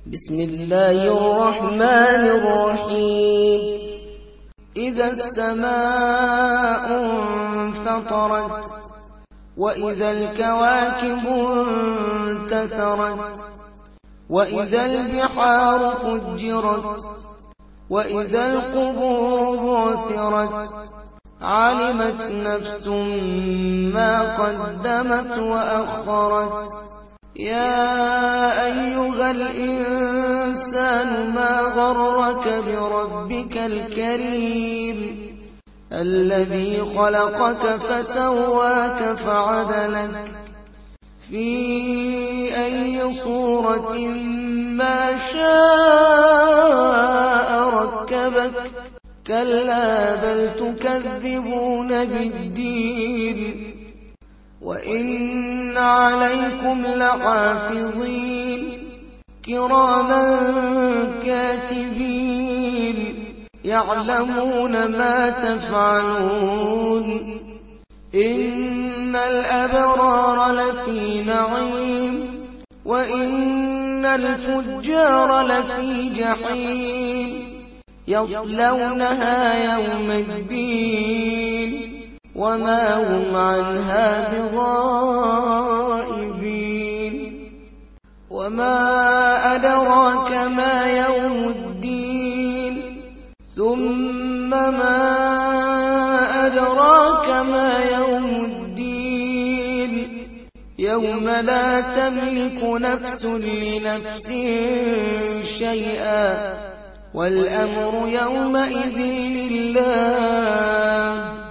بسم الله الرحمن الرحيم إذا السماء انفطرت وإذا الكواكب انتثرت وإذا البحار فجرت وإذا القبور بعثرت علمت نفس ما قدمت وأخرت يا أيها الإنسان ما غرك بربك الكريم الذي خلقك فسواك فعدلك في أي صورة ما شاء ركبك كلا بل تكذبون بالدين وإن عليكم لحافظين كراما كاتبين يعلمون ما تفعلون إن الأبرار لفي نعيم وإن الفجار لفي جحيم يصلونها يوم الدين وما هم عنها بغائبين وما أدراك ما يوم الدين ثم ما أدراك ما يوم الدين يوم لا تملك نفس لنفس شيئا والأمر يومئذ لله